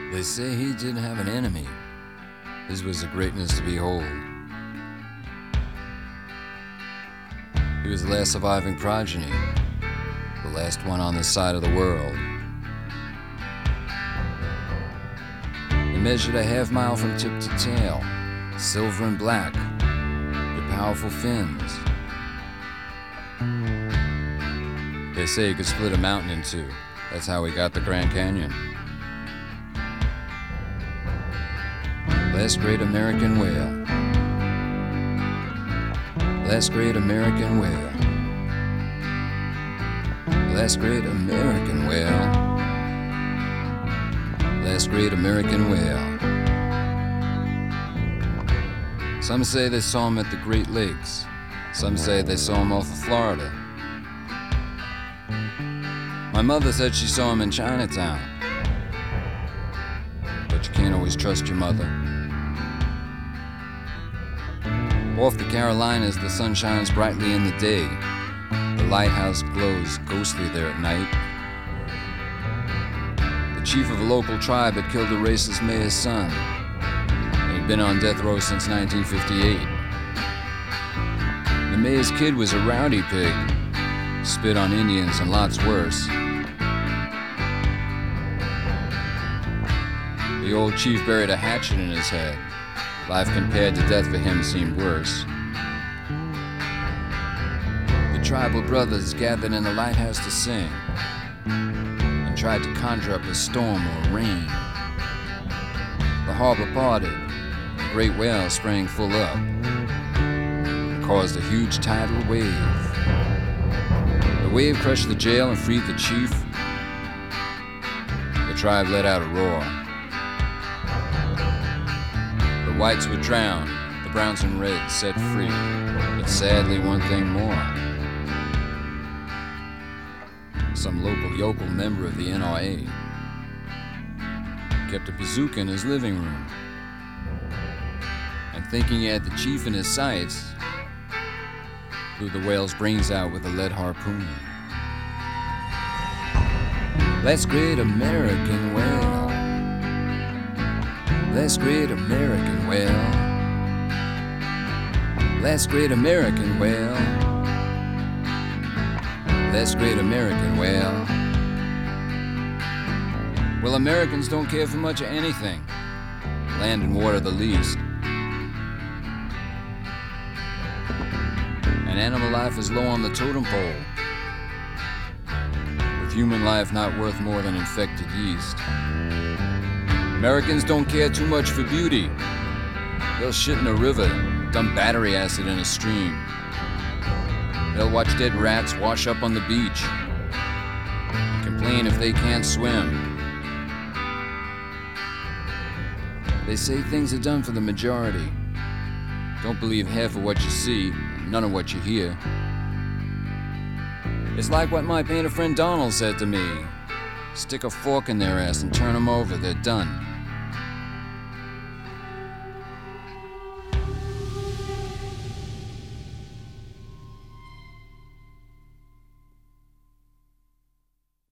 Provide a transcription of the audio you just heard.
They say he didn't have an enemy. His was a greatness to behold. He was the last surviving progeny, the last one on this side of the world. He measured a half-mile from tip to tail, silver and black, with powerful fins. They say he could split a mountain in two. That's how he got the Grand Canyon. Last great American whale. Last great American whale. Last great American whale. Last great American whale. Some say they saw him at the Great Lakes. Some say they saw him off of Florida. My mother said she saw him in Chinatown. But you can't always trust your mother. Off the Carolinas, the sun shines brightly in the day. The lighthouse glows ghostly there at night. The chief of a local tribe had killed the racist mayor's son. He'd been on death row since 1958. The mayor's kid was a rowdy pig, spit on Indians and lots worse. The old chief buried a hatchet in his head. Life compared to death for him seemed worse. The tribal brothers gathered in the lighthouse to sing and tried to conjure up a storm or rain. The harbor parted, a great whale sprang full up and caused a huge tidal wave. The wave crushed the jail and freed the chief. The tribe let out a roar. The whites would drown, the browns and reds set free, but sadly one thing more. Some local yokel member of the NRA kept a bazooka in his living room, and thinking he had the chief in his sights, blew the whale's brains out with a lead harpoon. Last great American whale. Last great American whale. Last great American whale. Last great American whale. Well, Americans don't care for much of anything. Land and water the least. And animal life is low on the totem pole, with human life not worth more than infected yeast. Americans don't care too much for beauty. They'll shit in a river, dump battery acid in a stream. They'll watch dead rats wash up on the beach and complain if they can't swim. They say things are done for the majority. Don't believe half of what you see, none of what you hear. It's like what my painter friend Donald said to me. Stick a fork in their ass and turn them over, they're done.